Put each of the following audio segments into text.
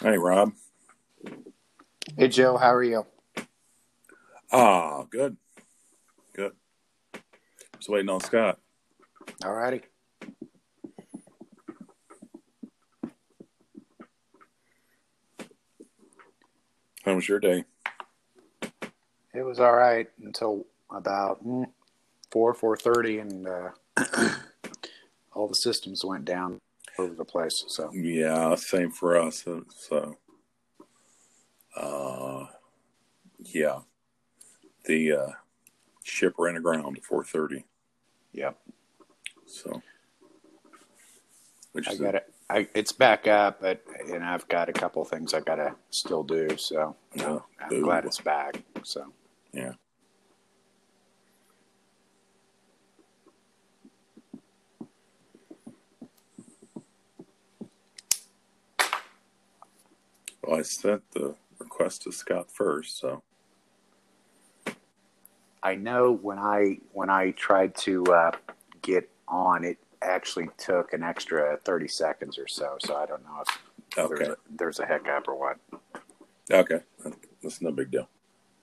Hey, Rob. Hey, Joe. How are you? Good. Good. Just waiting on Scott. All righty. How was your day? It was all right until about 4:30, and all the systems went down over the place. So Yeah, same for us. Yeah, the ship ran aground at 4:30. Yep. So, I got it. It's back up, but I've got a couple things I got to still do. So I'm glad it's back. So yeah. Well, I sent the request to Scott first, so. I know when I tried to get on, it actually took an extra 30 seconds or so. So I don't know if there's a hiccup or what. Okay, that's no big deal.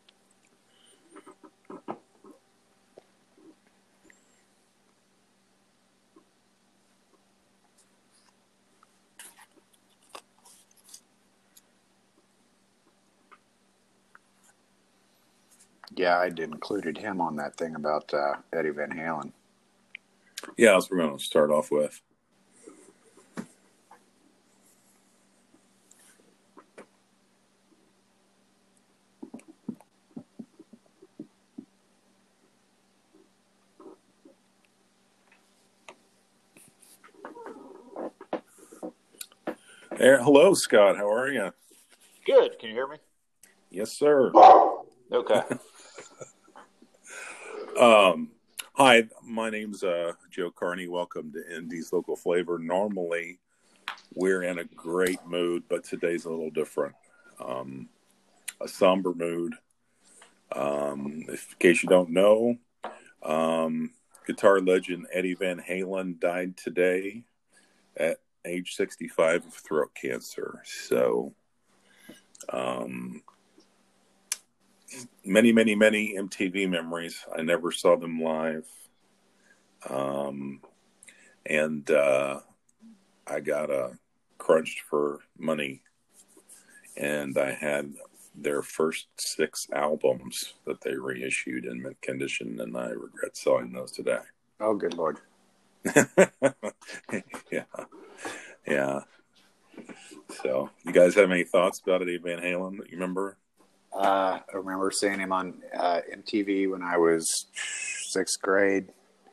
Yeah, I'd included him on that thing about Eddie Van Halen. Yeah, that's what we're going to start off with. Hello, Scott. How are you? Good. Can you hear me? Yes, sir. Okay. Hi, my name's Joe Carney. Welcome to Indy's Local Flavor. Normally, we're in a great mood, but today's a little different. A somber mood. In case you don't know, guitar legend Eddie Van Halen died today at age 65 of throat cancer. So, many MTV memories. I never saw them live. And I got crunched for money, and I had their first 6 albums that they reissued in mint condition, and I regret selling those today. Oh, good Lord. Yeah. So, you guys have any thoughts about Eddie Van Halen that you remember? I remember seeing him on MTV when I was 6th grade.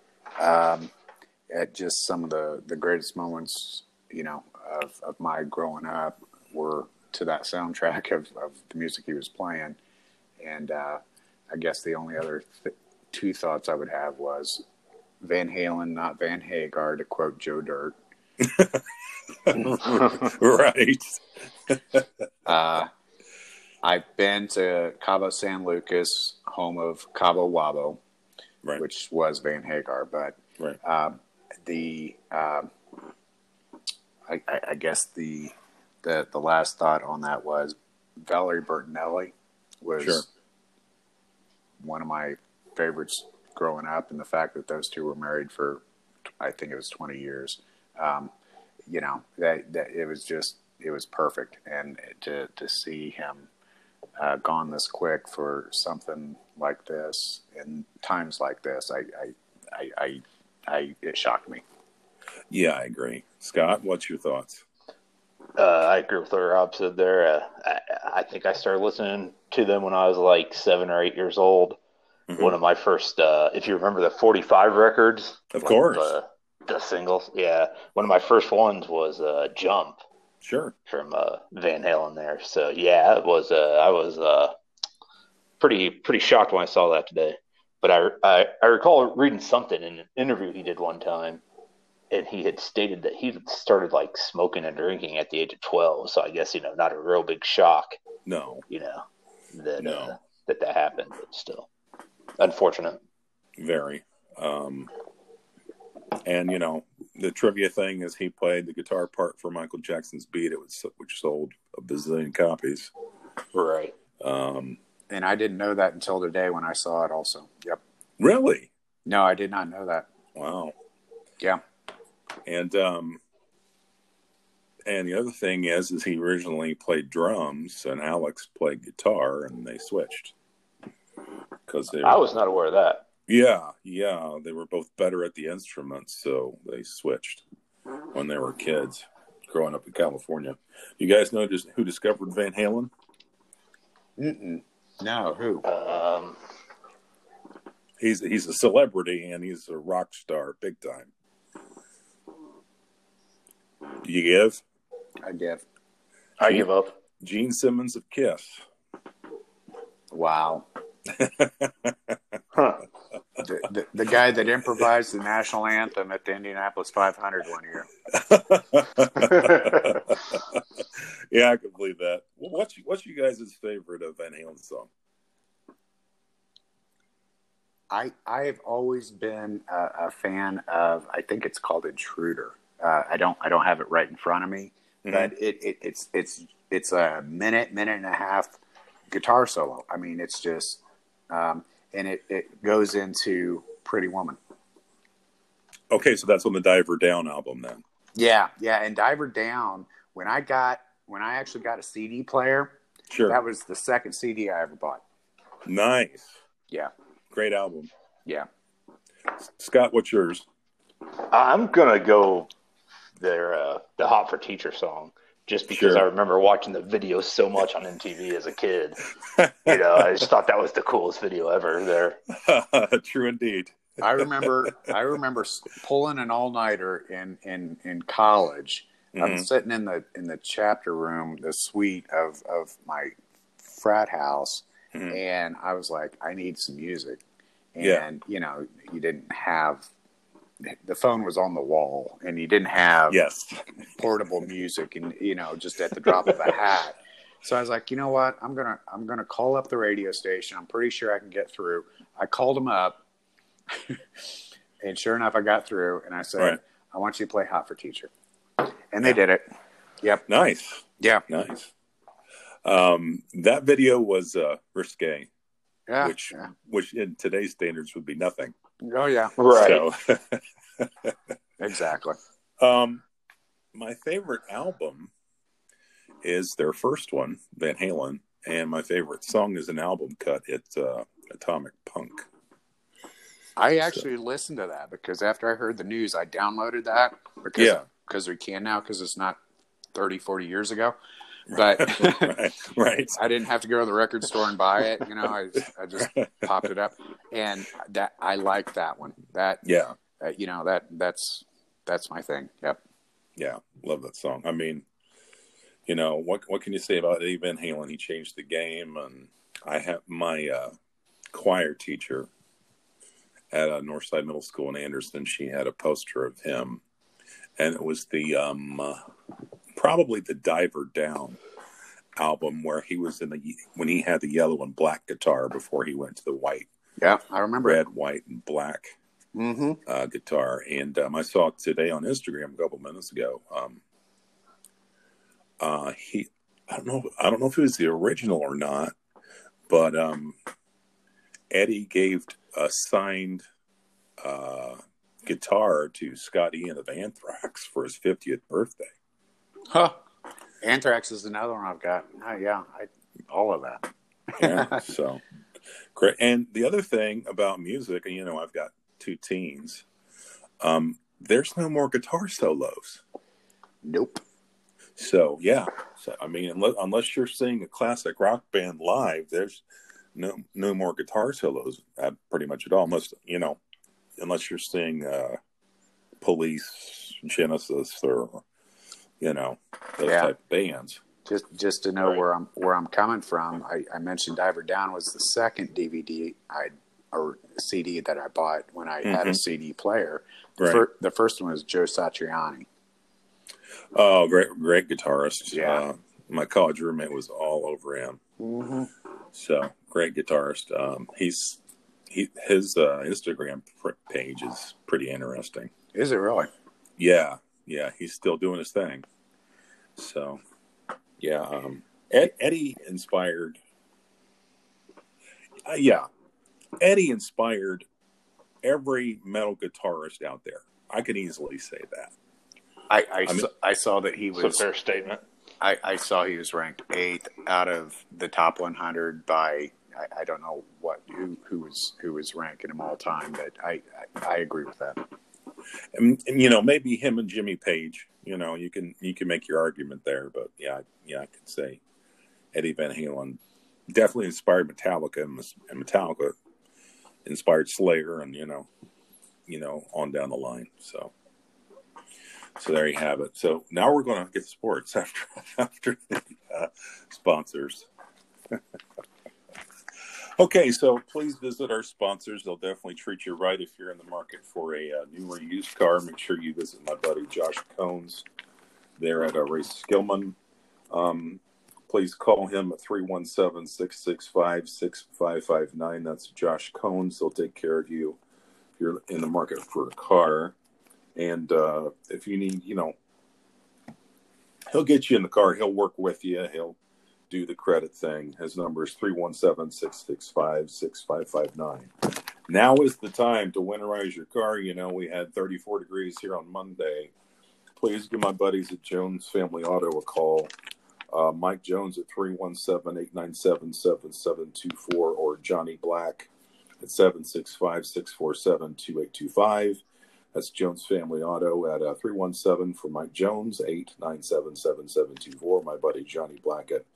At just some of the greatest moments, of my growing up were to that soundtrack of the music he was playing. And I guess the only other 2 thoughts I would have was Van Halen, not Van Hagar, to quote Joe Dirt. Right. I've been to Cabo San Lucas, home of Cabo Wabo, Right. which was Van Hagar. But Right. I guess the last thought on that was Valerie Bertinelli was one of my favorites growing up, and the fact that those two were married for, I think it was 20 years, that it was perfect. And to see him gone this quick for something like this in times like this, it shocked me. Yeah, I agree. Scott, what's your thoughts? I agree with what Rob said there. I think I started listening to them when I was like 7 or 8 years old. Mm-hmm. One of my first, if you remember the 45 records. Of course. The singles. Yeah. One of my first ones was Jump. Sure. From Van Halen there. So, yeah, I was pretty shocked when I saw that today. But I recall reading something in an interview he did one time, and he had stated that he started like smoking and drinking at the age of 12. So I guess, not a real big shock. No. That happened, but still unfortunate. Very. And, the trivia thing is he played the guitar part for Michael Jackson's Beat It, which sold a bazillion copies. Right. And I didn't know that until today when I saw it also. Yep. Really? No, I did not know that. Wow. Yeah. And the other thing is he originally played drums and Alex played guitar, and they switched. I was not aware of that. Yeah, they were both better at the instruments, so they switched when they were kids, growing up in California. You guys know who discovered Van Halen? Mm-mm. No, who? He's a celebrity, and he's a rock star, big time. Do you give? I give. I give up. Gene Simmons of Kiss. Wow. Huh. The guy that improvised the national anthem at the Indianapolis 500 one year. Yeah, I can believe that. Well, what's you guys' favorite Van Halen song? I have always been a fan of. I think it's called Intruder. I don't have it right in front of me, but it's a minute and a half guitar solo. I mean, it's just. And it goes into Pretty Woman. Okay, so that's on the Diver Down album then. Yeah, and Diver Down, when I actually got a CD player, sure, that was the second CD I ever bought. Nice. Yeah. Great album. Yeah. Scott, what's yours? I'm gonna go the Hot for Teacher song. Just because I remember watching the video so much on MTV as a kid. I just thought that was the coolest video ever there. True indeed. I remember pulling an all-nighter in college. I'm sitting in the chapter room, the suite of my frat house, and I was like, I need some music. And you didn't have the phone was on the wall, and you didn't have portable music, and just at the drop of a hat. So I was like, you know what? I'm gonna call up the radio station. I'm pretty sure I can get through. I called them up, and sure enough, I got through. And I said, I want you to play Hot for Teacher, and they did it. Yep. Nice. Yeah. Nice. That video was risque. Yeah. Which in today's standards would be nothing. Oh yeah. Right. So, exactly. My favorite album is their first one, Van Halen, and my favorite song is an album cut. It's Atomic Punk. I actually listened to that because after I heard the news, I downloaded that because we can now because it's not 30, 40 years ago. But right. I didn't have to go to the record store and buy it. I just popped it up, and that I like that one. That that's my thing. Yep. Yeah, love that song. I mean, what can you say about Eddie Van Halen? He changed the game, and I have my choir teacher at Northside Middle School in Anderson. She had a poster of him, and it was the probably the Diver Down album where he was when he had the yellow and black guitar before he went to the white. Yeah, I remember red, white, and black guitar. And I saw it today on Instagram a couple minutes ago. I don't know if it was the original or not, but Eddie gave a signed guitar to Scott Ian of Anthrax for his 50th birthday. Huh. Anthrax is another one I've got. All of that. Yeah, so great. And the other thing about music, and I've got two teens. There's no more guitar solos. Nope. So I mean, unless you're seeing a classic rock band live, there's no more guitar solos pretty much at all. Unless you're seeing Police, Genesis, or those type of bands. Just to know where I'm coming from, I mentioned Diver Down was the second DVD or CD that I bought when I had a CD player. Right. The first one was Joe Satriani. Oh, great guitarist. Yeah. My college roommate was all over him. Mm-hmm. So great guitarist. His Instagram page is pretty interesting. Is it really? Yeah, yeah, he's still doing his thing. So, yeah, Eddie inspired. Eddie inspired every metal guitarist out there. I can easily say that. I saw that he was. It's a fair statement. I saw he was ranked 8th out of the top 100 by I don't know who was ranking him all time, but I agree with that. And maybe him and Jimmy Page. You can make your argument there, but yeah, I could say Eddie Van Halen definitely inspired Metallica, and Metallica inspired Slayer, and on down the line. So there you have it. So now we're going to get sports after the sponsors. Okay, so please visit our sponsors. They'll definitely treat you right if you're in the market for a new or used car. Make sure you visit my buddy Josh Cones there at Ray Skillman. Please call him at 317-665-6559. That's Josh Cones. He'll take care of you if you're in the market for a car. And if you need, he'll get you in the car. He'll work with you. He'll do the credit thing. His number is 317-665-6559. Now is the time to winterize your car. We had 34 degrees here on Monday. Please give my buddies at Jones Family Auto a call. Mike Jones at 317-897-7724 or Johnny Black at 765-647-2825. That's Jones Family Auto at 317 for Mike Jones, 897-7724. My buddy Johnny Black at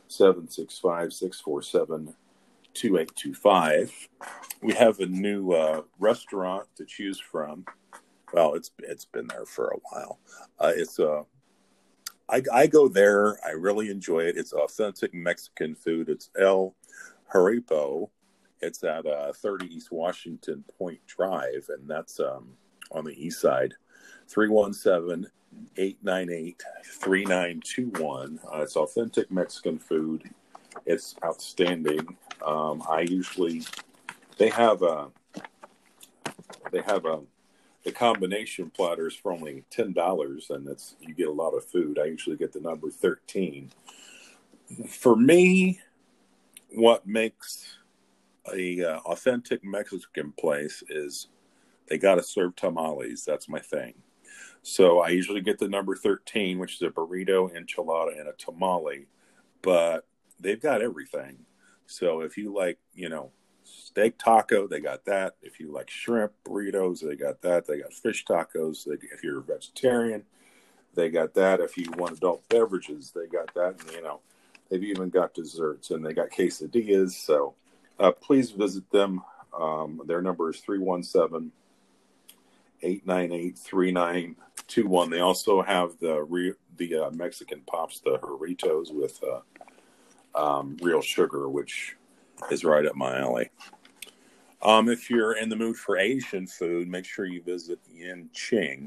765-647-2825. We have a new restaurant to choose from. Well, it's been there for a while. I go there. I really enjoy it. It's authentic Mexican food. It's El Jaripo. It's at 30 East Washington Point Drive, and that's on the east side. 317-898-3921. It's authentic Mexican food. It's outstanding. They have the combination platters for only $10, and you get a lot of food. I usually get the number 13. For me, what makes a authentic Mexican place is they got to serve tamales. That's my thing. So I usually get the number 13, which is a burrito, enchilada, and a tamale. But they've got everything. So if you like, steak taco, they got that. If you like shrimp burritos, they got that. They got fish tacos. If you're a vegetarian, they got that. If you want adult beverages, they got that. And, they've even got desserts, and they got quesadillas. So please visit them. Their number is 317-898-3921. They also have the Mexican Pops, the Jarritos with real sugar, which is right up my alley. If you're in the mood for Asian food, make sure you visit Yin Ching.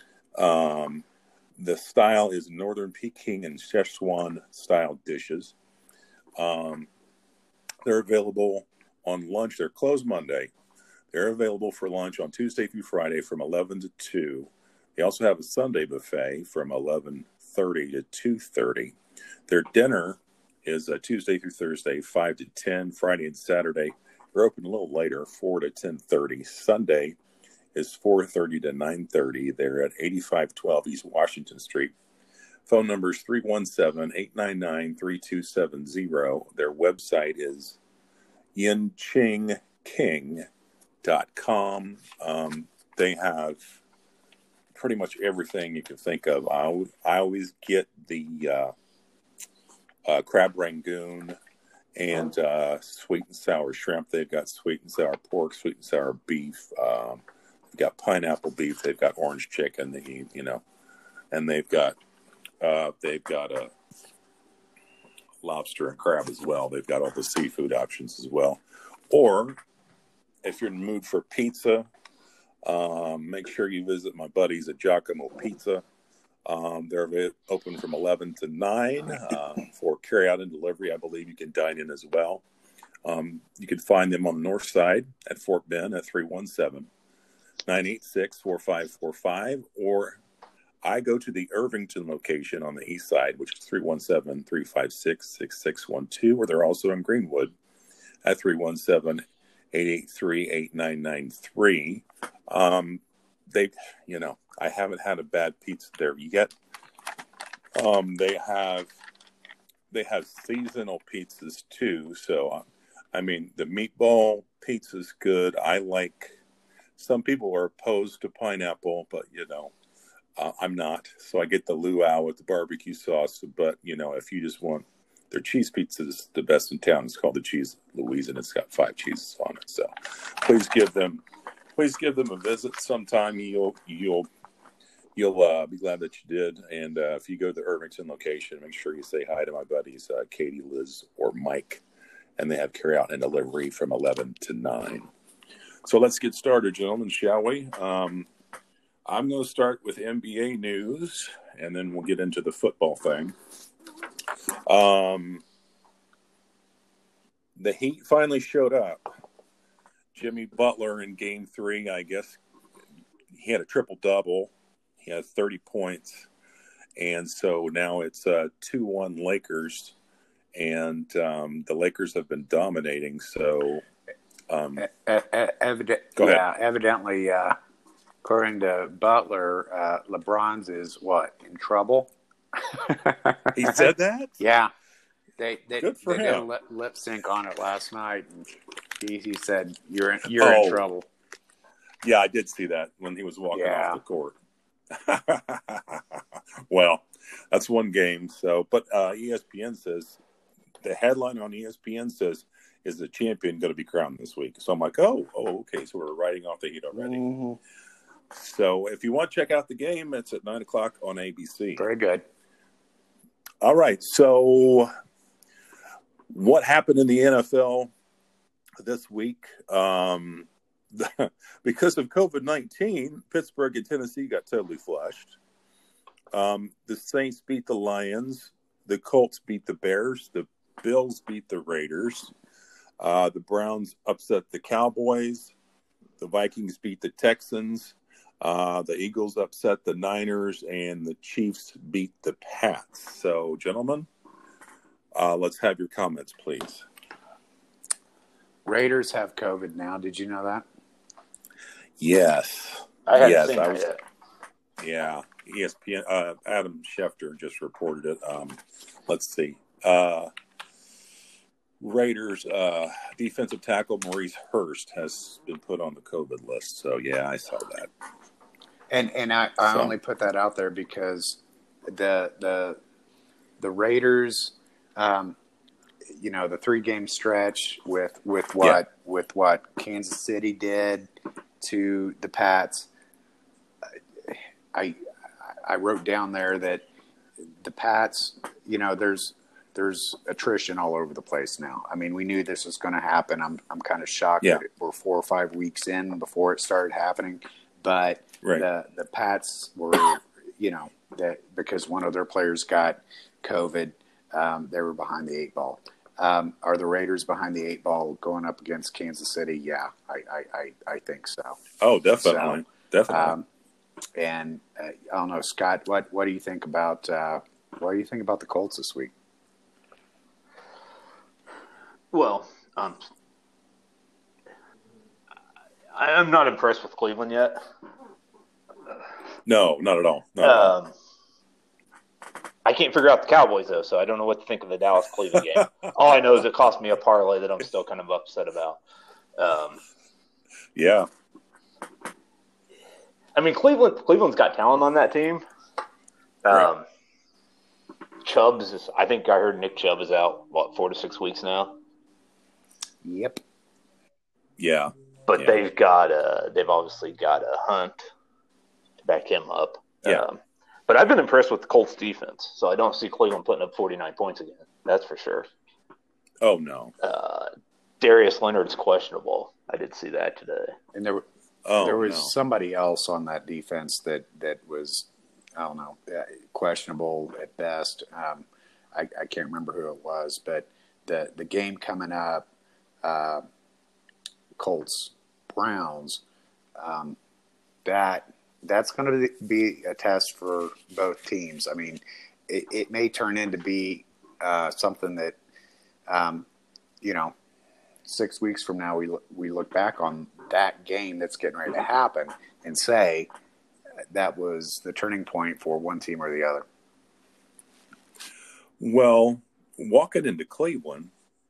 The style is Northern Peking and Szechuan style dishes. They're available on lunch. They're closed Monday. They're available for lunch on Tuesday through Friday from 11 to 2. They also have a Sunday buffet from 11:30 to 2:30. Their dinner is Tuesday through Thursday, 5 to 10. Friday and Saturday, they're open a little later, 4 to 10:30. Sunday is 4:30 to 9:30. They're at 8512 East Washington Street. Phone number is 317-899-3270. Their website is yinchingking.com. They have pretty much everything you can think of. I always get the crab rangoon and sweet and sour shrimp. They've got sweet and sour pork, sweet and sour beef. They've got pineapple beef. They've got orange chicken. And they've got a lobster and crab as well. They've got all the seafood options as well. Or if you're in the mood for pizza, make sure you visit my buddies at Giacomo Pizza. They're open from 11 to 9 for carry out and delivery. I believe you can dine in as well. You can find them on the north side at Fort Bend at 317-986-4545, or I go to the Irvington location on the east side, which is 317-356-6612, or they're also in Greenwood at 317-883-8993. They, I haven't had a bad pizza there yet. They have seasonal pizzas too. So, the meatball pizza's good. Some people are opposed to pineapple, but I'm not. So I get the luau with the barbecue sauce. But if you just want their cheese pizza, is the best in town. It's called the Cheese Louise, and it's got 5 cheeses on it. So please give them a visit sometime. You'll be glad that you did. And if you go to the Irvington location, make sure you say hi to my buddies, Katie, Liz, or Mike. And they have carry out and delivery from 11 to 9. So let's get started, gentlemen, shall we? I'm going to start with NBA news, and then we'll get into the football thing. The Heat finally showed up. Jimmy Butler in Game 3, I guess, he had a triple-double. He had 30 points. And so now it's 2-1 Lakers. And the Lakers have been dominating. So, evidently, according to Butler, LeBron's is what, in trouble? He said that? Yeah. They Good for him. did a lip sync on it last night, and he said, "You're in trouble." Yeah, I did see that when he was walking off the court. Well, that's one game. So, but ESPN says, the headline on ESPN says, "Is the champion going to be crowned this week?" So I'm like, okay. So we're writing off the Heat already. Mm-hmm. So if you want to check out the game, it's at 9:00 on ABC. Very good. All right. So what happened in the NFL this week? Because of COVID-19, Pittsburgh and Tennessee got totally flushed. The Saints beat the Lions. The Colts beat the Bears. The Bills beat the Raiders. The Browns upset the Cowboys. The Vikings beat the Texans. The Eagles upset the Niners, and the Chiefs beat the Pats. So, gentlemen, let's have your comments, please. Raiders have COVID now. Did you know that? Yes. I hadn't seen that yet. Yeah. ESPN, Adam Schefter just reported it. Let's see. Raiders defensive tackle Maurice Hurst has been put on the COVID list. So, yeah, I saw that. And I only put that out there because the Raiders, the 3-game stretch with what Kansas City did to the Pats, I wrote down there that the Pats, there's attrition all over the place now. I mean, we knew this was going to happen. I'm kind of shocked that we're 4 or 5 weeks in before it started happening. But the Pats were, that because one of their players got COVID, they were behind the 8 ball. Are the Raiders behind the 8 ball going up against Kansas City? Yeah, I think so. Oh, definitely, definitely. And I don't know, Scott. What do you think about the Colts this week? Well, I'm not impressed with Cleveland yet. No, not at all. I can't figure out the Cowboys, though, so I don't know what to think of the Dallas-Cleveland game. All I know is it cost me a parlay that I'm still kind of upset about. Yeah. I mean, Cleveland's got talent on that team. Chubb's I think I heard Nick Chubb is out, 4 to 6 weeks now? Yep. Yeah. But they've obviously got a Hunt to back him up. Yeah. But I've been impressed with the Colts defense, so I don't see Cleveland putting up 49 points again. That's for sure. Oh, no. Darius Leonard's questionable. I did see that today. And there was somebody else on that defense that was, I don't know, questionable at best. I can't remember who it was, but the game coming up, Colts Browns, that that's going to be a test for both teams. I mean, it may turn into be something that, 6 weeks from now we look back on that game that's getting ready to happen and say that was the turning point for one team or the other. Well, walking into Cleveland,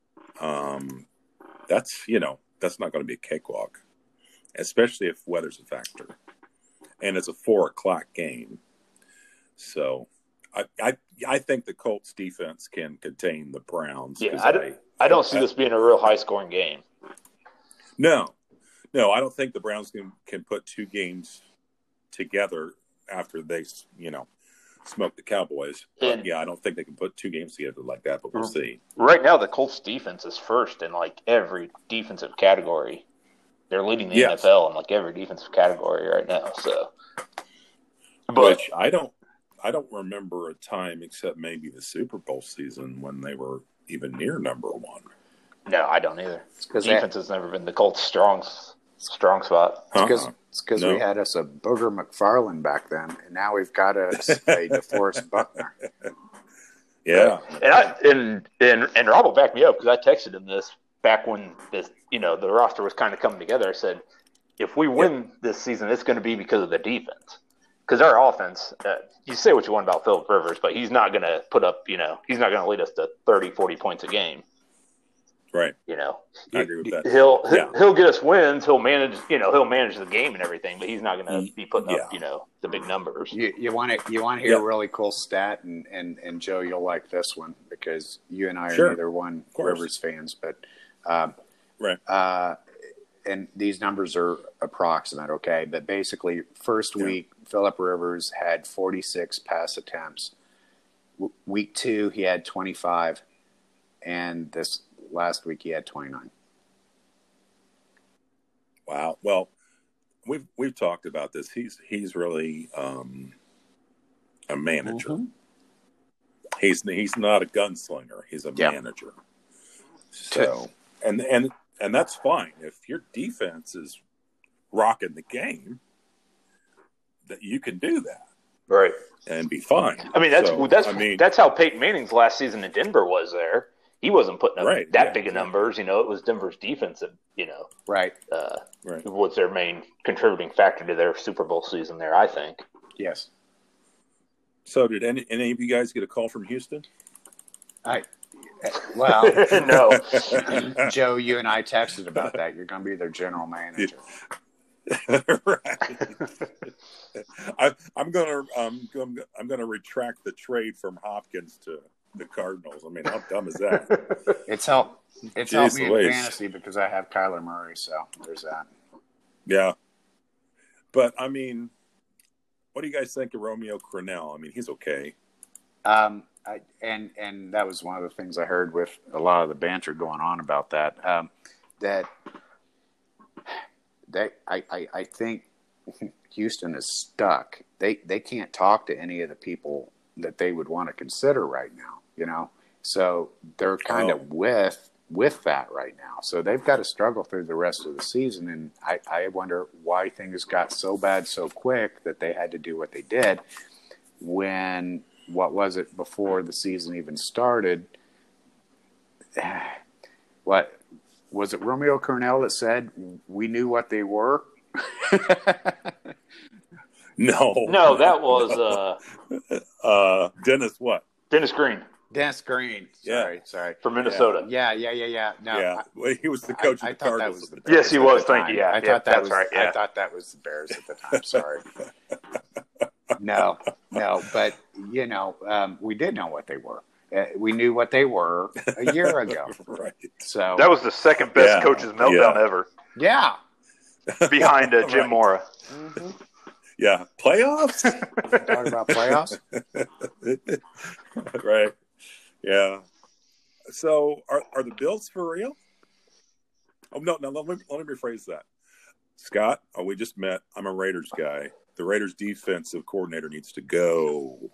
that's not going to be a cakewalk, especially if weather's a factor, and it's a 4:00 game. So, I think the Colts defense can contain the Browns. Yeah, I don't see this being a real high scoring game. No, I don't think the Browns can put two games together after they smoke the Cowboys. But I don't think they can put two games together like that, but we'll see. Right now, the Colts defense is first in like every defensive category. They're leading the NFL in like every defensive category right now. So, which I don't remember a time except maybe the Super Bowl season when they were even near number one. No, I don't either. Defense has never been the Colts' strong spot. It's because we had us a Booger McFarland back then, and now we've got us a DeForest Buckner. Yeah, and Rob will back me up because I texted him this back when the roster was kind of coming together. I said, if we win this season, it's going to be because of the defense. Because our offense, you say what you want about Phillip Rivers, but he's not going to put up, he's not going to lead us to 30, 40 points a game. Right. I agree with that. He'll get us wins. He'll manage the game and everything, but he's not going to be putting up, the big numbers. You want to hear a really cool stat, and Joe, you'll like this one because you and I are neither one Rivers fans, but right. And these numbers are approximate, okay? But basically, first week, Phillip Rivers had 46 pass attempts. Week 2, he had 25, and this last week he had 29. Wow. Well, we've talked about this. He's really a manager. Mm-hmm. He's not a gunslinger. He's a manager. So and that's fine if your defense is rocking the game. That you can do that, right, and be fine. I mean, that's how Peyton Manning's last season in Denver was. There, he wasn't putting up that big of numbers. It was Denver's defense that was their main contributing factor to their Super Bowl season. There, I think. Yes. So, did any of you guys get a call from Houston? Well, no. Joe, you and I texted about that. You're going to be their general manager. Right. I'm gonna retract the trade from Hopkins to the Cardinals. I mean, how dumb is that? It's helped me in fantasy because I have Kyler Murray, so there's that. Yeah, but I mean, what do you guys think of Romeo Crennel? I mean, he's okay. And that was one of the things I heard with a lot of the banter going on about that. I think Houston is stuck. They can't talk to any of the people that they would want to consider right now, So they're kind of with that right now. So they've got to struggle through the rest of the season. And I wonder why things got so bad so quick that they had to do what they did when, what was it, before the season even started? What was it, Romeo Crennel that said we knew what they were? No, that was Dennis what? Dennis Green. Dennis Green. Sorry. From Minnesota. Yeah. No, he was the coach of the Cardinals. Yes, he was. Thank you. Yeah, I thought that was right. Yeah. I thought that was the Bears at the time. Sorry. No, but we did know what they were. We knew what they were a year ago. Right. So that was the second best coach's meltdown ever. Yeah. Behind Jim Mora. Mm-hmm. Yeah. Playoffs? Talking about playoffs? Right. Yeah. So are the Bills for real? Oh, no, let me rephrase that. Scott, we just met. I'm a Raiders guy. The Raiders defensive coordinator needs to go.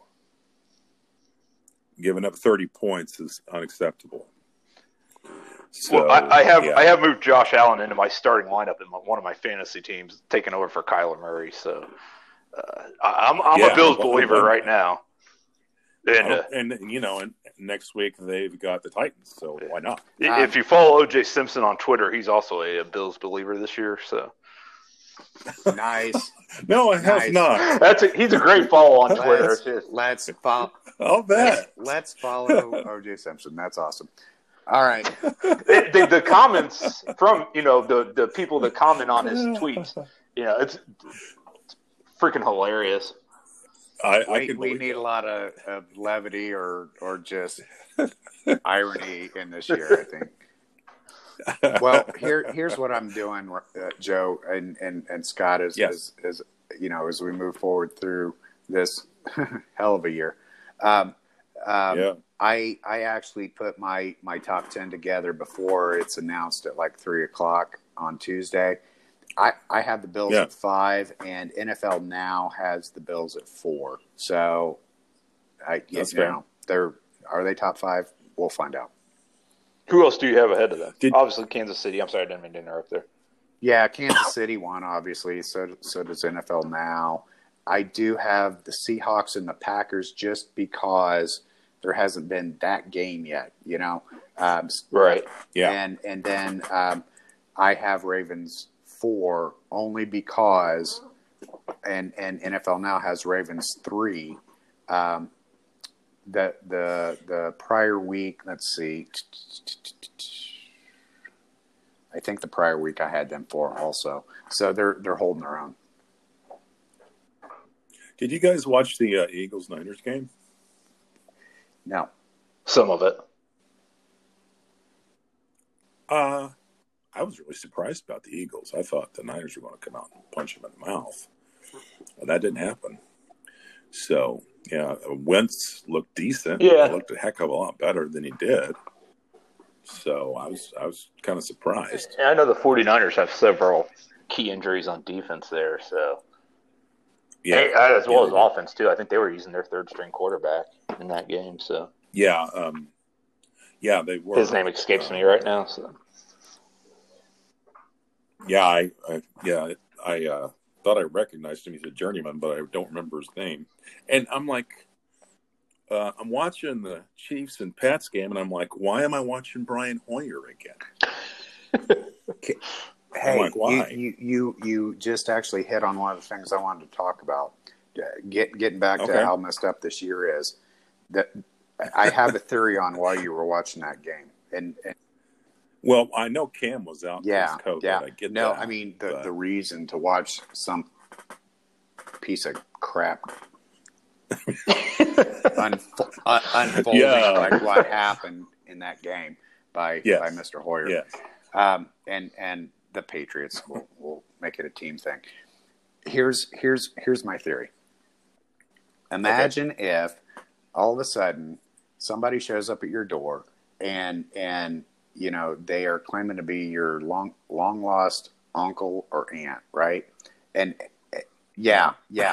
Giving up 30 points is unacceptable. So, well, I have moved Josh Allen into my starting lineup in one of my fantasy teams, taking over for Kyler Murray. So I'm a Bills believer right now. And next week they've got the Titans, so why not? If you follow O.J. Simpson on Twitter, he's also a Bills believer this year. So nice. No, I have not. He's a great follow on Twitter. Let's follow. I'll bet. Let's follow O.J. Simpson. That's awesome. All right. The comments from the people that comment on his tweets, it's freaking hilarious. We need a lot of levity or just irony in this year, I think. Well, here's what I'm doing, Joe and Scott, as as we move forward through this hell of a year. I actually put my top 10 together before it's announced at like 3:00 on Tuesday. I have the Bills at 5, and NFL Now has the Bills at 4. So, are they top 5? We'll find out. Who else do you have ahead of them? Obviously, Kansas City. I'm sorry, I didn't mean to interrupt there. Yeah, Kansas City won, obviously. So does NFL Now. I do have the Seahawks and the Packers just because there hasn't been that game yet, Right. Yeah. And then I have Ravens 4 only because, and NFL Now has Ravens 3. The prior week, let's see. I think the prior week I had them 4 also. So they're holding their own. Did you guys watch the Eagles-Niners game? No. Some of it. I was really surprised about the Eagles. I thought the Niners were going to come out and punch them in the mouth. Well, that didn't happen. So, Wentz looked decent. Yeah. He looked a heck of a lot better than he did. So I was kind of surprised. And I know the 49ers have several key injuries on defense there. So, as well as offense, too. I think they were using their third-string quarterback in that game. So yeah, they were. His name escapes me right now. So. Yeah, I thought I recognized him. He's a journeyman, but I don't remember his name. And I'm like, I'm watching the Chiefs and Pats game, and I'm like, why am I watching Brian Hoyer again? Hey, like, why? You just actually hit on one of the things I wanted to talk about. Getting back to how messed up this year is. That I have a theory on why you were watching that game, and well, I know Cam was out. Yeah, with COVID. yeah. I get no, that, I mean the reason to watch some piece of crap unfolding like what happened in that game by Mr. Hoyer. Yes. And the Patriots will make it a team thing. Here's my theory. Imagine if all of a sudden somebody shows up at your door and they are claiming to be your long lost uncle or aunt, right? And yeah.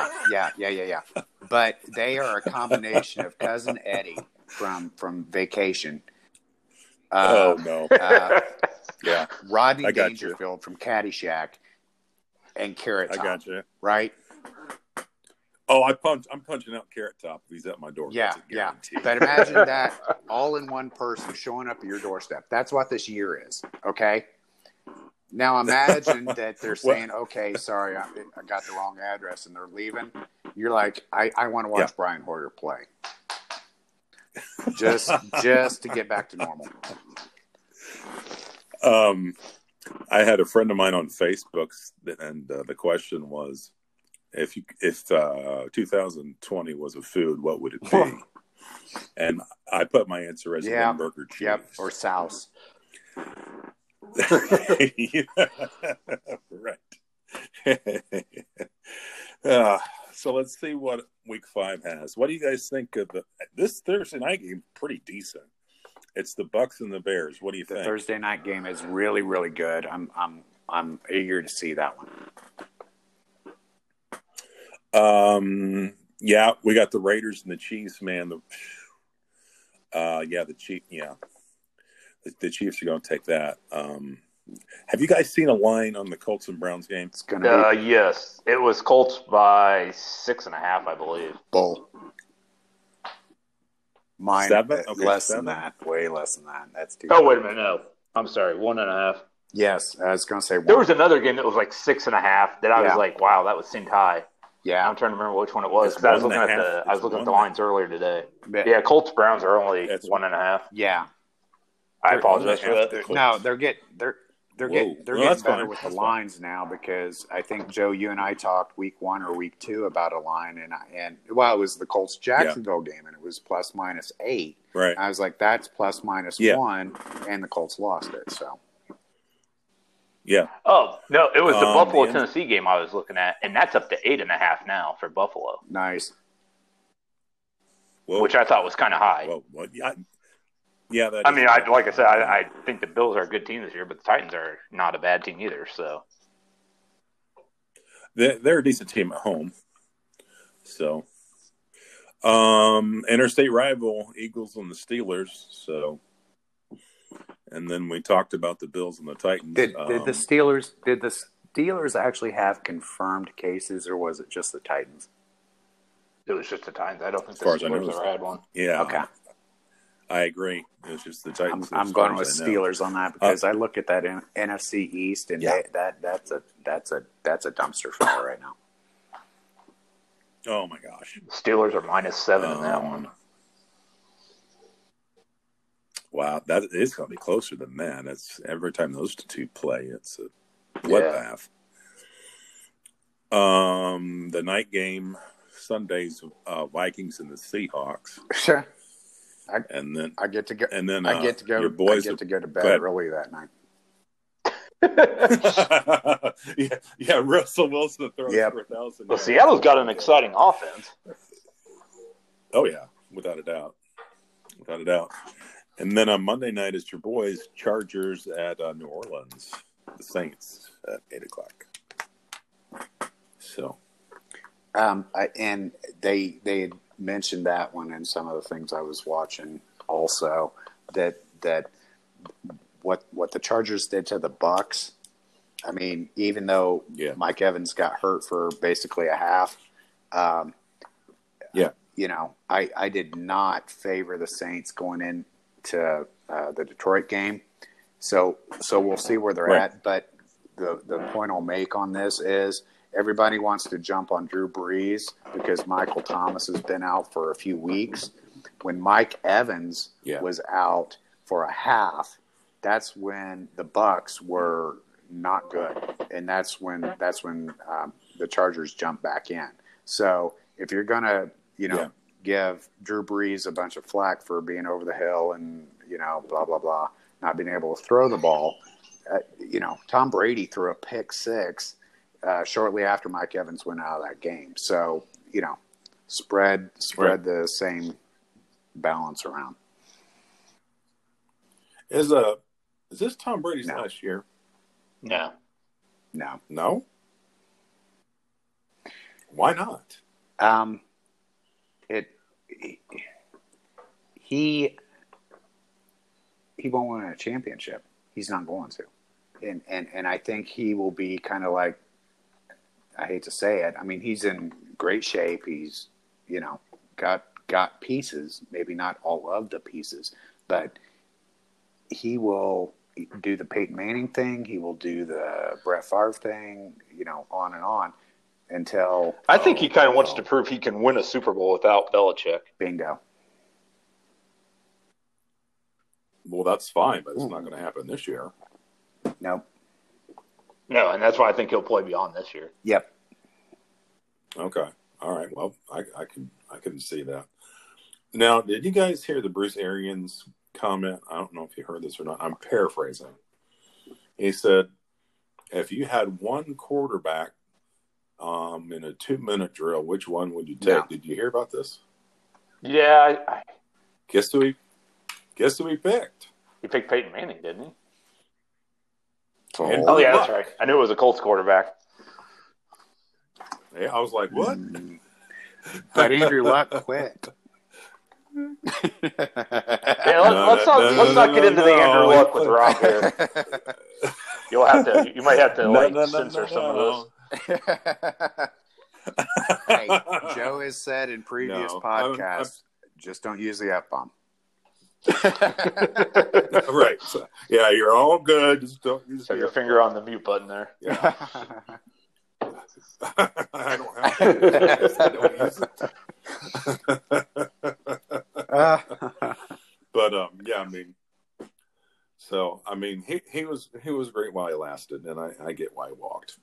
But they are a combination of Cousin Eddie from Vacation. No. Yeah, Rodney Dangerfield from Caddyshack and Carrot Top. I got you. Right? Oh, I'm punching out Carrot Top if he's at my door. Yeah. But imagine that all in one person showing up at your doorstep. That's what this year is, okay? Now imagine that they're saying, okay, sorry, I got the wrong address, and they're leaving. You're like, I want to watch Brian Hoyer play. Just to get back to normal. I had a friend of mine on Facebook, and the question was, if 2020 was a food, what would it be? And I put my answer as Limburger cheese. Yep, or Souse. Right. So let's see what Week 5 has. What do you guys think of this Thursday night game? Pretty decent. It's the Bucks and the Bears. What do you think? The Thursday night game is really, really good. I'm eager to see that one. Yeah, we got the Raiders and the Chiefs, man. The Chiefs are going to take that. Have you guys seen a line on the Colts and Browns game? It's going to be yes, it was Colts by 6.5, I believe. bull. Mine 7? Okay, less 7? than that, way less than that. That's too. Oh, wait a minute, no, I'm sorry, 1.5. Yes, I was going to say 1. There was another game that was like 6.5 that I was Yeah. like, wow, that seemed high. Yeah, I'm trying to remember which one it was It's because I was looking 1.5. at the lines earlier today. But- Yeah, Colts Browns are only It's- 1.5. yeah. I They're apologize for 1.5 that. to No, they're getting Whoa. getting Well, that's better fine. with That's the fine. lines now because I think Joe, you and I talked week 1 or week 2 about a line, and well, it was the Colts Jacksonville game, and it was +-8. Right. I was like, that's +-1, and the Colts lost it. So Yeah. Oh no, it was the Buffalo the- Tennessee game I was looking at, and that's up to 8.5 now for Buffalo, nice. Whoa. which I thought was kind of high. Whoa. What? Yeah. That I is- mean, like I said, I think the Bills are a good team this year, but the Titans are not a bad team either. So they're a decent team at home. So, interstate rival Eagles and the Steelers. So, and then we talked about the Bills and the Titans. Did the Steelers actually have confirmed cases, or was it just the Titans? it was just the Titans. I don't think As the far as I know, Steelers ever had one. Yeah. Okay. I agree. It's just the Titans. I'm as going far with as I know. Steelers on that because I look at that NFC East, and Yeah. that's a dumpster fire right now. Oh my gosh. Steelers are -7 in that one. Wow, that is going to be closer than that. That's every time those two play, it's a bloodbath. The night game Sundays, Vikings and the Seahawks, Sure. and then I get to go. and then I get to go. Your boys I get to go to go bed ahead. early that night. yeah, Russell Wilson throws Yep. for 1,000. Well, Seattle's got an exciting offense. Oh yeah, without a doubt, without a doubt. And then on Monday night, it's your boys Chargers at New Orleans, the Saints at 8:00. So, And they had mentioned that one in some of the things I was watching. Also, that what the Chargers did to the Bucks. I mean, even though Yeah. Mike Evans got hurt for basically a half, yeah, you know, I did not favor the Saints going into the Detroit game. So we'll see where they're Right. at. But the point I'll make on this is everybody wants to jump on Drew Brees because Michael Thomas has been out for a few weeks. When Mike Evans Yeah. was out for a half, that's when the Bucks were not good, and that's when the Chargers jumped back in. So if you're gonna, Yeah. give Drew Brees a bunch of flack for being over the hill and blah blah blah, not being able to throw the ball, Tom Brady threw a pick six shortly after Mike Evans went out of that game. So spread Right. the same balance around. Is this Tom Brady's No. last year? No. No. No. Why not? He won't win a championship. He's not going to, and I think he will be kind of like, I hate to say it. I mean, he's in great shape. He's got pieces, maybe not all of the pieces, but he will do the Peyton Manning thing. He will do the Brett Favre thing. On and on until I think he kind of wants to prove he can win a Super Bowl without Belichick. bingo. Well, that's fine, but it's not going to happen this year. Nope. No, and that's why I think he'll play beyond this year. Yep. Okay. All right. Well, I can see that. Now, did you guys hear the Bruce Arians comment? I don't know if you heard this or not. I'm paraphrasing. He said, if you had one quarterback in a 2-minute drill, which one would you take? No. Did you hear about this? Yeah, Guess who he picked? he picked Peyton Manning, didn't he? And Oh, yeah, Luck. that's right. I knew it was a Colts quarterback. Yeah, I was like, what? But Andrew Luck quit. Let's not get into the Andrew Luck with Rob here. You might have to censor some of those. Hey, Joe has said in previous podcasts, just don't use the F-bomb. Right. So, yeah, you're all good. Just don't use your finger on the mute button there. Yeah. I don't have to. I don't use it. But yeah, I mean, so I mean, he was great while he lasted, and I get why he walked,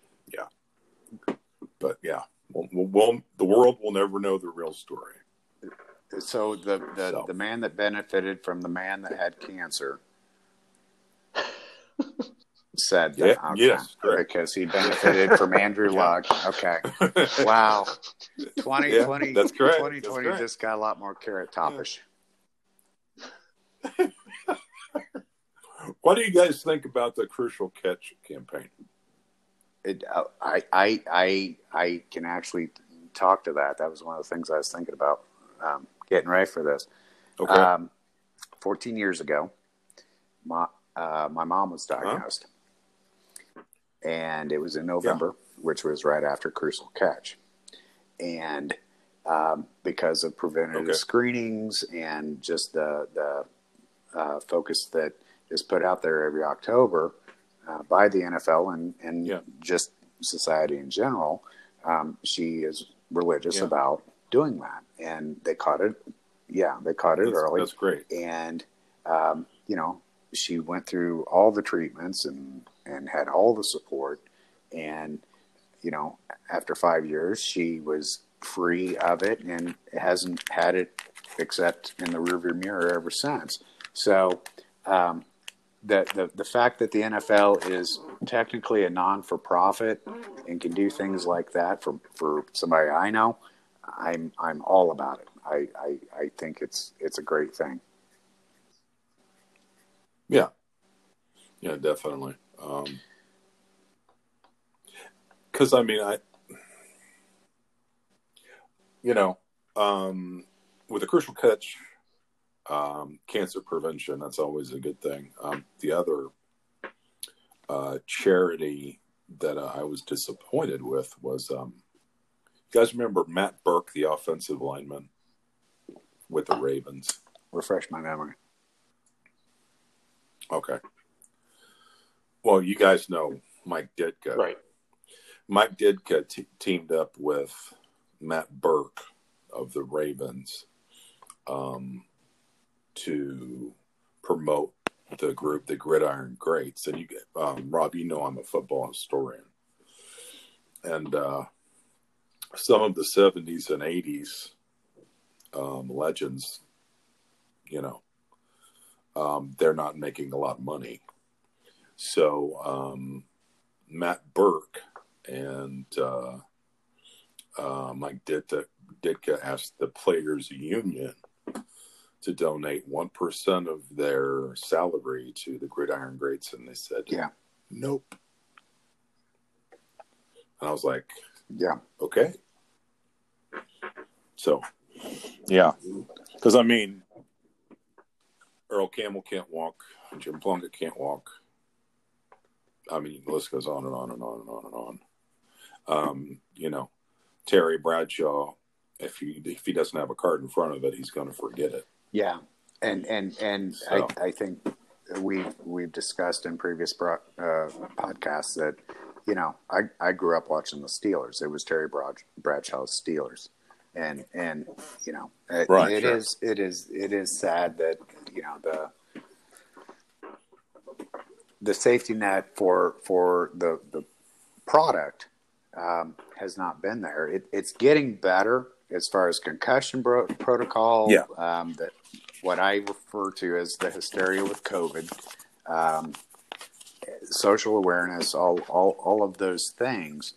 but yeah, we'll the world will never know the real story. So the man that benefited from the man that had cancer said that. Yeah, yes, correct. Because he benefited from Andrew Luck. Okay. Wow. 2020. That's correct. 2020 just got a lot more carrot topish. What do you guys think about the Crucial Catch campaign? I can actually talk to that. That was one of the things I was thinking about getting ready for this. Okay. 14 years ago, my mom was diagnosed, and it was in November, which was right after Crucial Catch, and because of preventative screenings and just the focus that is put out there every October by the NFL and just society in general, she is religious about doing that, and they caught it. Yeah, they caught it early. That's great. And she went through all the treatments and had all the support, and after 5 years, she was free of it and hasn't had it except in the rearview mirror ever since. So the fact that the NFL is technically a non-for-profit and can do things like that for somebody I know, I'm all about it. I think it's a great thing. Yeah, definitely. Because I mean, with the Crucial Catch cancer prevention, that's always a good thing. The other charity that I was disappointed with was, you guys remember Matt Burke, the offensive lineman with the Ravens? Refresh my memory. Okay. Well, you guys know Mike Ditka. Right. Mike Ditka teamed up with Matt Burke of the Ravens to promote the group, the Gridiron Greats. And you get, Rob, I'm a football historian. And some of the 70s and 80s legends, they're not making a lot of money. So Matt Burke and Mike Ditka asked the Players Union to donate 1% of their salary to the Gridiron Greats, and they said, nope. And I was like, okay. So, because I mean, Earl Campbell can't walk, Jim Plunkett can't walk. I mean, the list goes on and on and on and on and on. Terry Bradshaw, if he doesn't have a card in front of it, he's going to forget it. Yeah, and so. I think we've discussed in previous podcasts that I grew up watching the Steelers. It was Terry Bradshaw's Steelers, and right, it is sad that the safety net for the product has not been there. It's getting better as far as concussion protocol. That what I refer to as the hysteria with COVID, social awareness, all of those things,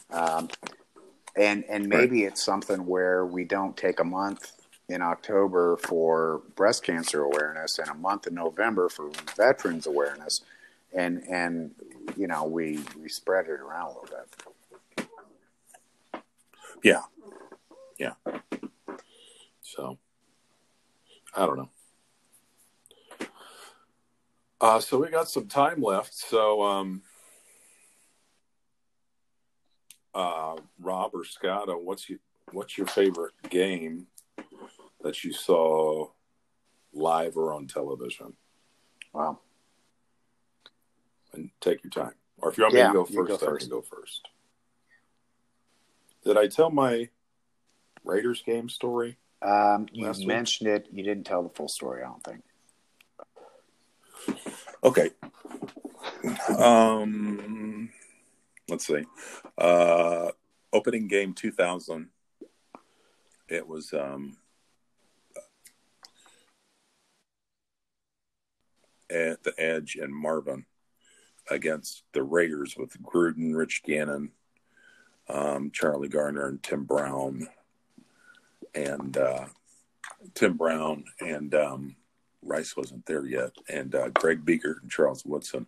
and maybe it's something where we don't take a month in October for breast cancer awareness and a month in November for veterans awareness, and we spread it around a little bit. Yeah. So, I don't know. So we got some time left. So, Rob or Scott, what's your favorite game that you saw live or on television? Wow. And take your time. Or if you want me to go first, I can go first. Did I tell my Raiders game story? You mentioned it. You didn't tell the full story, I don't think. Okay. Let's see. Opening game 2000. It was at the Edge in Marvin against the Raiders with Gruden, Rich Gannon, Charlie Garner, and Tim Brown, and Rice wasn't there yet, and Greg Beaker and Charles Woodson.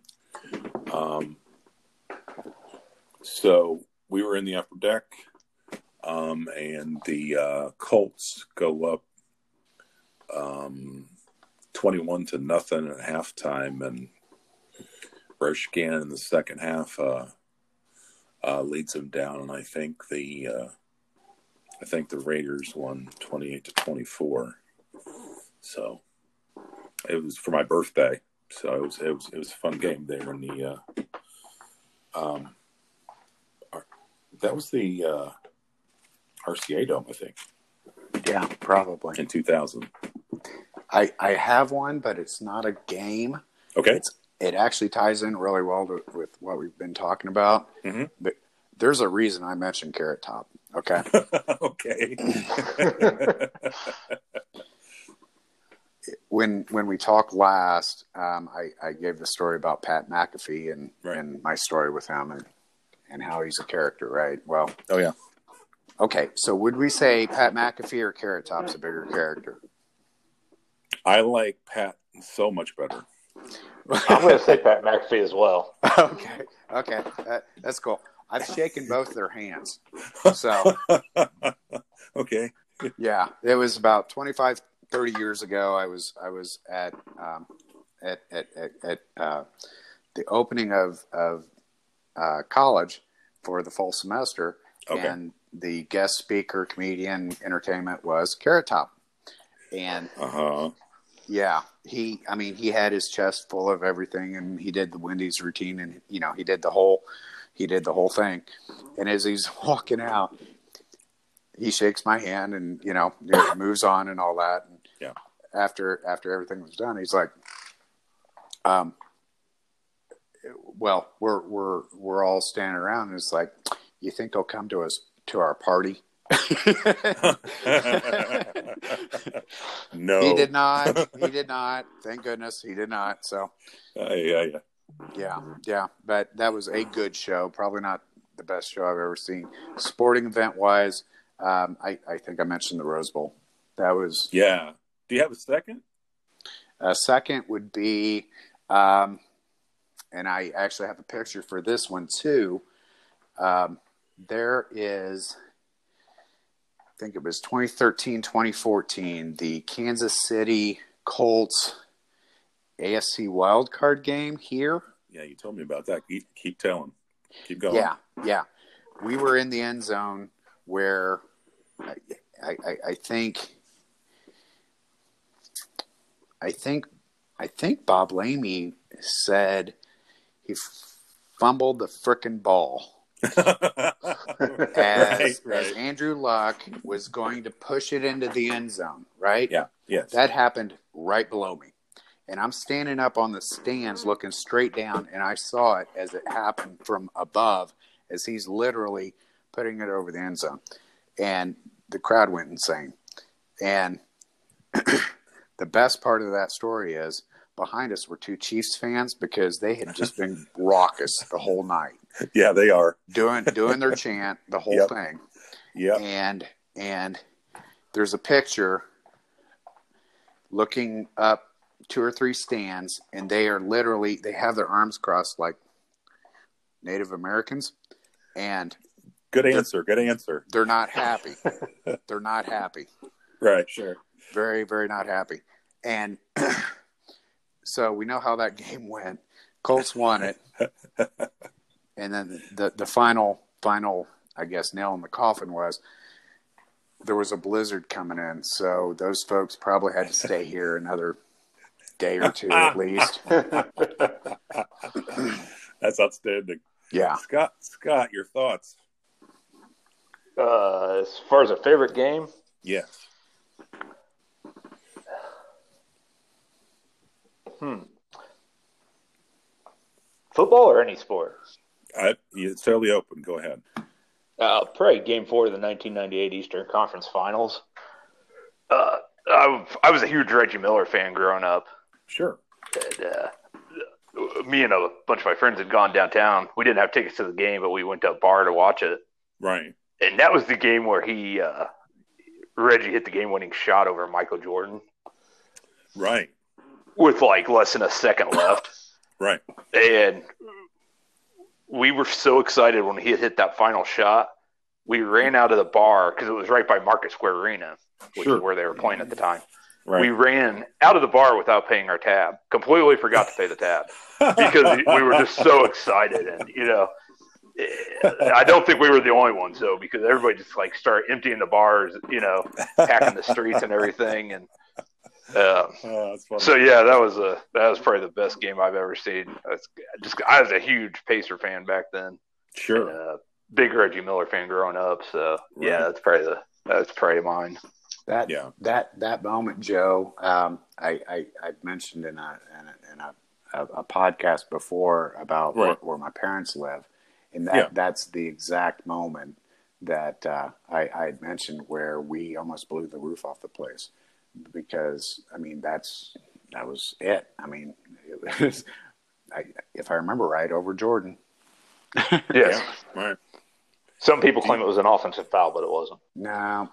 So we were in the upper deck, and the Colts go up 21-0 at halftime, and Rich Gannon in the second half leads them down, and I think the Raiders won 28-24. So it was for my birthday. So it was a fun game there in the that was the RCA Dome, I think. Yeah, probably in 2000. I have one, but it's not a game. Okay. It actually ties in really well with what we've been talking about. Mm-hmm. But there's a reason I mentioned Carrot Top. Okay. Okay. When we talked last, I gave the story about Pat McAfee and my story with him and how he's a character, right? Well. Oh yeah. Okay, so would we say Pat McAfee or Carrot Top's a bigger character? I like Pat so much better. I'm going to say Pat McAfee as well. Okay, that's cool. I've shaken both their hands. So, okay. Yeah, it was about 25, 30 years ago. I was at the opening of college for the fall semester, and the guest speaker, comedian, entertainment was Carrot Top, and yeah, he had his chest full of everything, and he did the Wendy's routine, and he did the whole thing. And as he's walking out, he shakes my hand, and moves on and all that. And yeah. After everything was done, he's like, well, we're all standing around, and it's like, you think they'll come to our party? No, he did not. Thank goodness he did not. So, yeah. But that was a good show. Probably not the best show I've ever seen. Sporting event wise, I think I mentioned the Rose Bowl. That was yeah. Do you have a second? A second would be, and I actually have a picture for this one too. There is, I think it was 2013, 2014, the Kansas City Colts AFC wildcard game here. Yeah, you told me about that. Keep telling. Keep going. Yeah. We were in the end zone where I think Bob Lamey said he fumbled the frickin' ball. As Andrew Luck was going to push it into the end zone, right? Yeah, yes. That happened right below me. And I'm standing up on the stands looking straight down, and I saw it as it happened from above as he's literally putting it over the end zone. And the crowd went insane. And the best part of that story is behind us were two Chiefs fans because they had just been raucous the whole night. Yeah, they are doing their chant, the whole thing. Yeah. And there's a picture looking up 2 or 3 stands, and they are literally, they have their arms crossed like Native Americans. And good answer. They're not happy. They're not happy. Right. Sure. Very, very not happy. And so we know how that game went. Colts won it. And then the final, I guess, nail in the coffin was there was a blizzard coming in. So those folks probably had to stay here another day or two at least. That's outstanding. Yeah. Scott, your thoughts? As far as a favorite game? Yes. Football or any sport? It's totally open. Go ahead. Probably Game 4 of the 1998 Eastern Conference Finals. I was a huge Reggie Miller fan growing up. Sure. And, me and a bunch of my friends had gone downtown. We didn't have tickets to the game, but we went to a bar to watch it. Right. And that was the game where Reggie hit the game-winning shot over Michael Jordan. Right. With like less than a second left. Right. And we were so excited when he hit that final shot. We ran out of the bar because it was right by Market Square Arena, which is where they were playing at the time. Right. We ran out of the bar without paying our tab. Completely forgot to pay the tab because we were just so excited. And, I don't think we were the only ones, though, because everybody just like started emptying the bars, packing the streets and everything. And so, yeah, that was probably the best game I've ever seen. I was a huge Pacer fan back then. Sure. And, big Reggie Miller fan growing up. So, yeah, that's probably mine. That moment, Joe, I mentioned in a podcast before about where my parents live, and that's the exact moment that I had mentioned where we almost blew the roof off the place, because I mean that was it. I mean, it was, if I remember right, over Jordan. Yes, yeah, right. Some people claim it was an offensive foul, but it wasn't. No.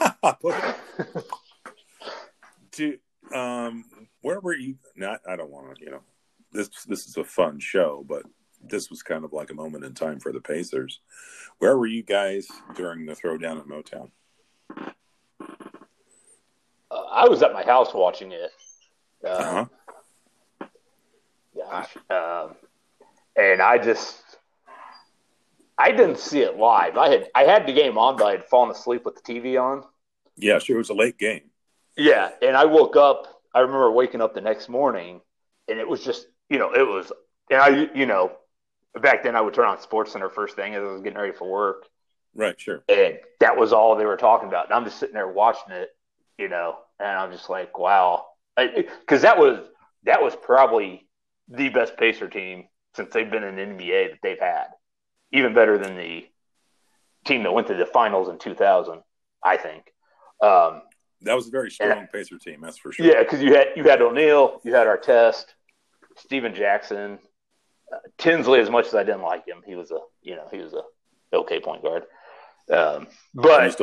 Where were you? I don't want to. This is a fun show, but this was kind of like a moment in time for the Pacers. Where were you guys during the throwdown at Motown? I was at my house watching it. And I didn't see it live. I had the game on, but I had fallen asleep with the TV on. Yeah, sure. It was a late game. Yeah, and I woke up. I remember waking up the next morning, and it was just, it was, and back then I would turn on SportsCenter first thing as I was getting ready for work. Right, sure. And that was all they were talking about. And I'm just sitting there watching it, and I'm just like, wow. Because that was probably the best Pacer team since they've been in the NBA that they've had. Even better than the team that went to the finals in 2000, I think. That was a very strong Pacer team, that's for sure. Yeah, because you had O'Neal, you had Artest, Steven Jackson, Tinsley. As much as I didn't like him, he was a okay point guard. But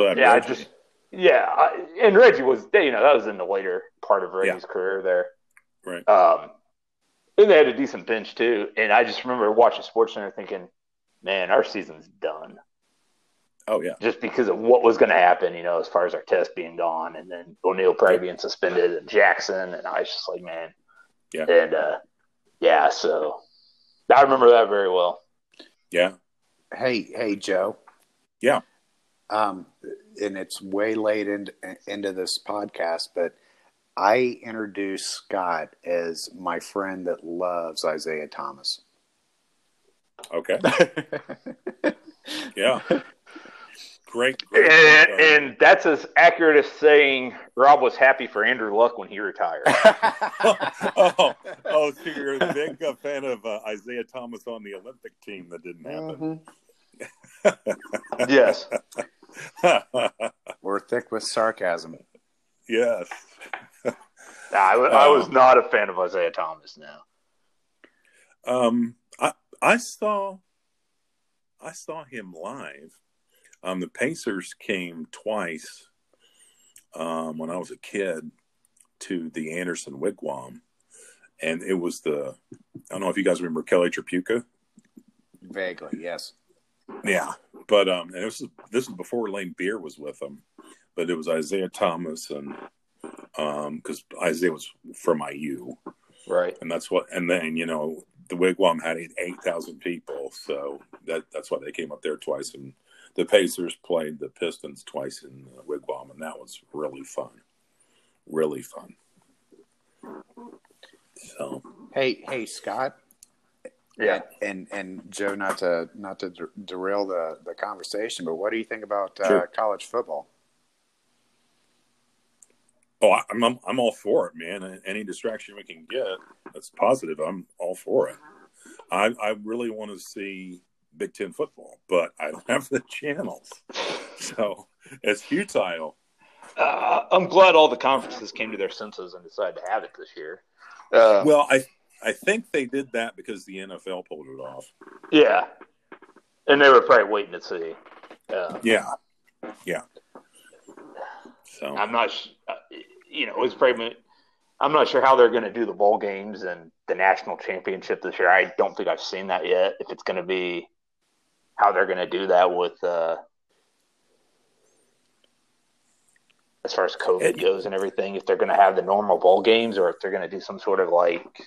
and Reggie was, that was in the later part of Reggie's career there. Right. And they had a decent bench too. And I just remember watching SportsCenter thinking, man, our season's done. Oh, yeah. Just because of what was going to happen, as far as Artest being gone and then O'Neal probably being suspended and Jackson. And I was just like, man. Yeah. And, so I remember that very well. Yeah. Hey, Joe. Yeah. And it's way late into this podcast, but I introduced Scott as my friend that loves Isaiah Thomas. Okay. Yeah. Great. And that's as accurate as saying Rob was happy for Andrew Luck when he retired. So you're a big fan of Isaiah Thomas on the Olympic team that didn't happen. Mm-hmm. Yes. We're thick with sarcasm. Yes. I was not a fan of Isaiah Thomas now. I saw him live. The Pacers came twice when I was a kid to the Anderson Wigwam, and it was I don't know if you guys remember Kelly Tripucka. Vaguely, yes. Yeah, but and this was before Lane Beer was with them, but it was Isaiah Thomas and because Isaiah was from IU, right? And then the Wigwam had 8,000 people, so that's why they came up there twice. And the Pacers played the Pistons twice in the Wigwam, and that was really fun. Really fun. So, hey, Scott. Yeah. And Joe, not to derail the conversation, but what do you think about Sure. college football? Oh, I'm all for it, man. Any distraction we can get that's positive, I'm all for it. I really want to see Big Ten football, but I don't have the channels, so it's futile. I'm glad all the conferences came to their senses and decided to have it this year. Well, I think they did that because the NFL pulled it off. Yeah, and they were probably waiting to see. Yeah. So I'm not, it's probably. I'm not sure how they're going to do the bowl games and the national championship this year. I don't think I've seen that yet. If it's going to be how they're going to do that with, as far as COVID goes and everything, if they're going to have the normal bowl games or if they're going to do some sort of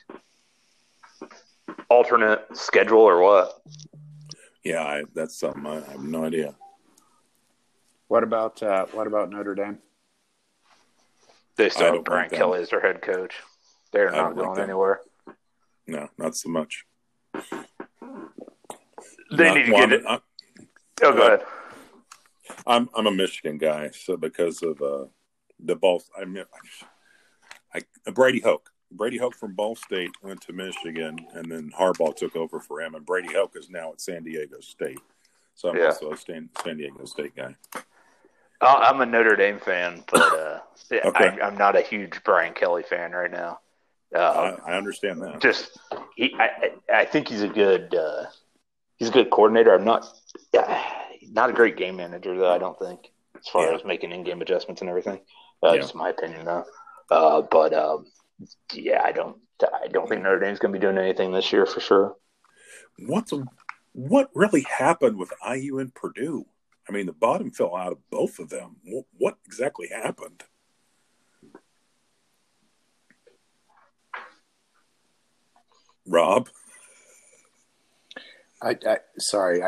alternate schedule or what. Yeah, that's something I have no idea. What about Notre Dame? They still have Brian Kelly as their head coach. They're not going anywhere. No, not so much. They need to get it. Go ahead. I'm a Michigan guy, so because of the Ball. Brady Hoke. Brady Hoke from Ball State went to Michigan, and then Harbaugh took over for him. And Brady Hoke is now at San Diego State, so I'm also a San Diego State guy. I'm a Notre Dame fan, but okay. I'm not a huge Brian Kelly fan right now. I understand that. I think he's a good coordinator. I'm not a great game manager though. I don't think, as far as making in-game adjustments and everything. Just my opinion though. I don't think Notre Dame's going to be doing anything this year for sure. What really happened with IU and Purdue? I mean, the bottom fell out of both of them. What exactly happened? Rob? Sorry,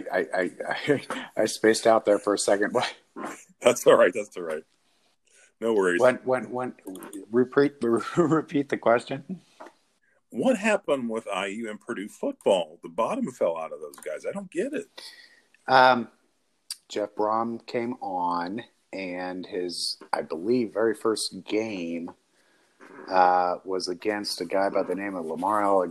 I spaced out there for a second. What? That's all right. No worries. When repeat the question. What happened with IU and Purdue football? The bottom fell out of those guys. I don't get it. Jeff Brom came on, and his, I believe, very first game was against a guy by the name of Lamar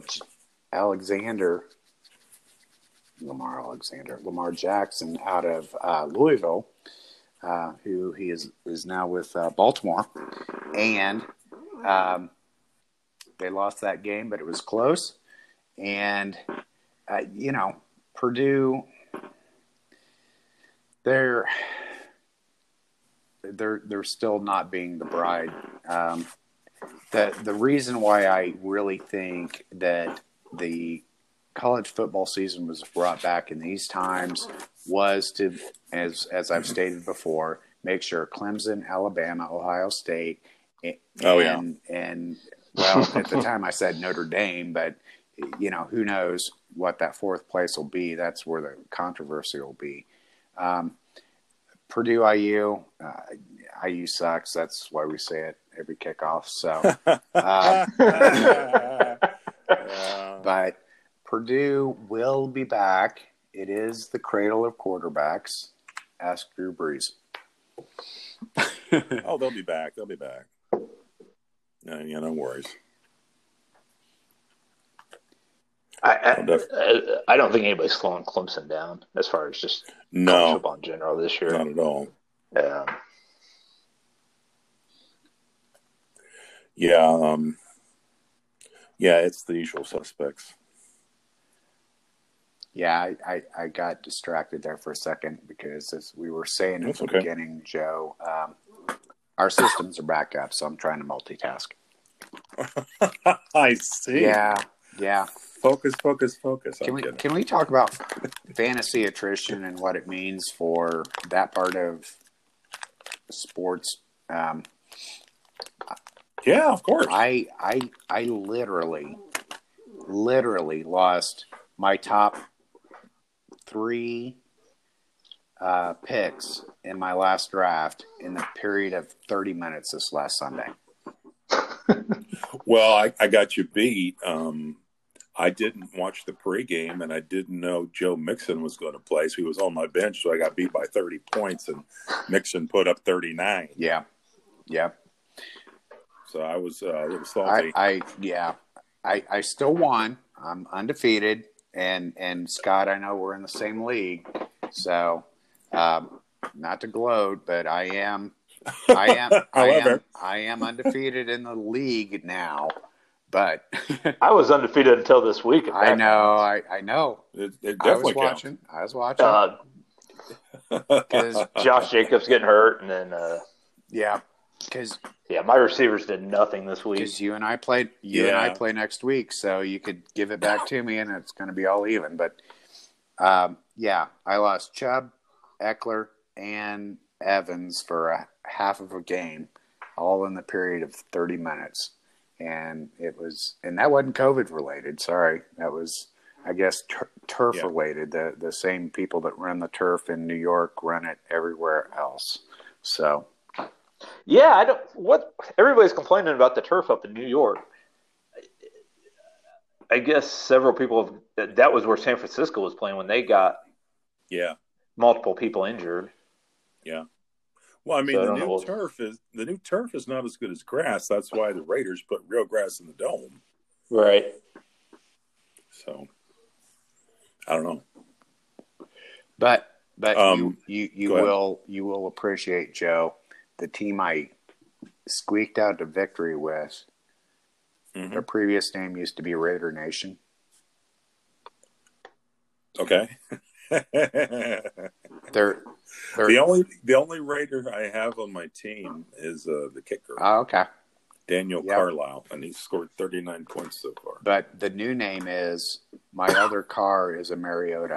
Jackson out of Louisville, who he is now with Baltimore, and they lost that game, but it was close, and Purdue. They're still not being the bride. The reason why I really think that the college football season was brought back in these times was to, as I've stated before, make sure Clemson, Alabama, Ohio State, and well, at the time I said Notre Dame, but who knows what that fourth place will be. That's where the controversy will be. Purdue, IU sucks. That's why we say it every kickoff. So, but Purdue will be back. It is the cradle of quarterbacks. Ask Drew Brees. Oh, they'll be back. No, no worries. I don't think anybody's slowing Clemson down as far as just college football in general this year. Not at all. It's the usual suspects. Yeah, I got distracted there for a second because, as we were saying at the beginning, Joe, our systems are back up, so I'm trying to multitask. I see. Yeah. Focus. Can we talk about fantasy attrition and what it means for that part of sports? Yeah, of course. I literally lost my top 3 picks in my last draft in the period of 30 minutes this last Sunday. Well, I got you beat. I didn't watch the pregame, and I didn't know Joe Mixon was going to play, so he was on my bench, so I got beat by 30 points, and Mixon put up 39. Yeah. So I was a little salty. I still won. I'm undefeated, and Scott, I know we're in the same league, so not to gloat, but I am undefeated in the league now. But I was undefeated until this week. I know. It definitely I was watching. Because Josh Jacobs getting hurt, and then my receivers did nothing this week. Because you and I play next week, so you could give it back to me, and it's going to be all even. But I lost Chubb, Eckler, and Evans for a half of a game, all in the period of 30 minutes. And that wasn't COVID related. Sorry. That was, I guess, turf related. The same people that run the turf in New York run it everywhere else. So, yeah, everybody's complaining about the turf up in New York. I guess several people that was where San Francisco was playing when they got multiple people injured. Yeah. Well, I mean, the new turf is not as good as grass. That's why the Raiders put real grass in the dome. Right. So, I don't know. But you will appreciate, Joe, the team I squeaked out the victory with. Mm-hmm. Their previous name used to be Raider Nation. Okay. They're the only Raider I have on my team is the kicker. Oh, okay. Daniel Carlisle, and he's scored 39 points so far. But the new name is my other car is a Mariota.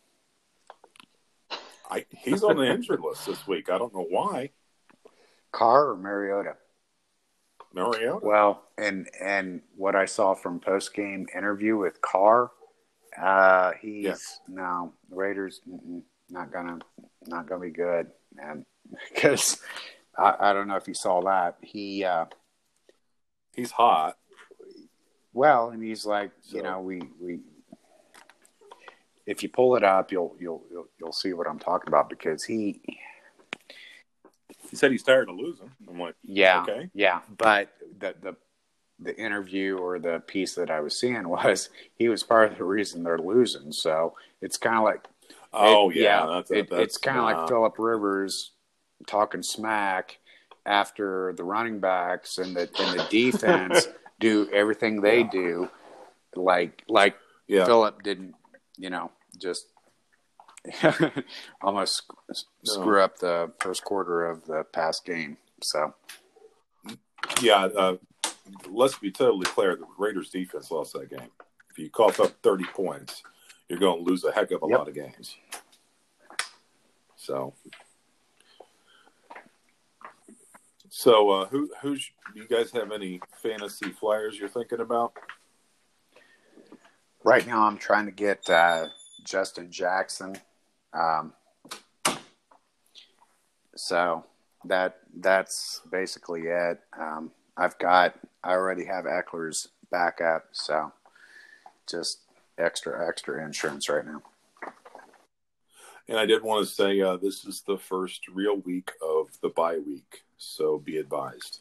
He's on the injured list this week. I don't know why. Carr or Mariota? Mariota. Well, and what I saw from post game interview with Carr, the Raiders not gonna be good, man. Because I don't know if you saw that he's hot. Well, and he's like, we if you pull it up, you'll see what I'm talking about, because he said he's tired of losing. I'm like, okay. Yeah, but the interview or the piece that I was seeing was he was part of the reason they're losing. So it's kind of like, it's kind of like Phillip Rivers talking smack after the running backs and the defense do everything they do, like Phillip didn't, just almost screw up the first quarter of the past game. So, let's be totally clear. The Raiders defense lost that game. If you cough up 30 points, you're going to lose a heck of a lot of games. So who's you guys have any fantasy flyers you're thinking about? Right now, I'm trying to get Justin Jackson. So that's basically it. I already have Eckler's backup, so just extra insurance right now. And I did want to say this is the first real week of the bye week, so be advised.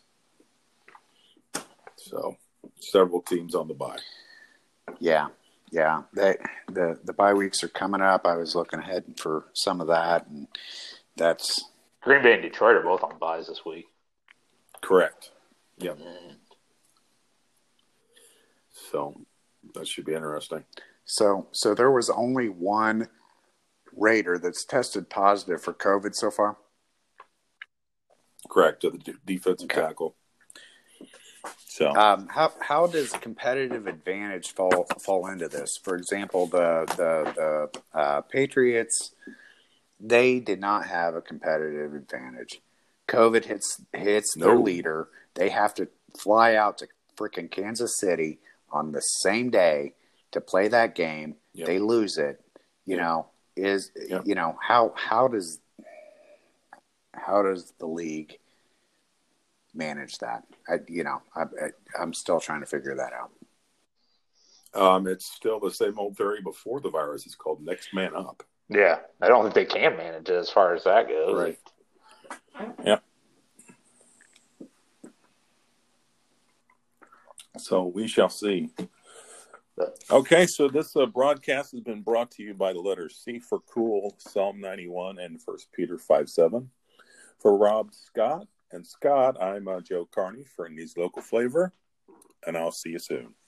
So several teams on the bye. Yeah. The bye weeks are coming up. I was looking ahead for some of that, and that's Green Bay and Detroit are both on byes this week. Correct. Yep. So that should be interesting. So there was only one Raider that's tested positive for COVID so far? Correct, to the defensive tackle. So how does competitive advantage fall into this? For example, the Patriots, they did not have a competitive advantage. COVID hits their leader. They have to fly out to freaking Kansas City on the same day to play that game. Yep. They lose it. You know, how does the league manage that? I'm still trying to figure that out. It's still the same old theory before the virus. It's called next man up. Yeah, I don't think they can manage it as far as that goes. Right. Yeah. So we shall see. Okay, so this broadcast has been brought to you by the letter C for cool, Psalm 91, and 1 Peter 5:7. For Rob, Scott, I'm Joe Carney for Indy's Local Flavor, and I'll see you soon.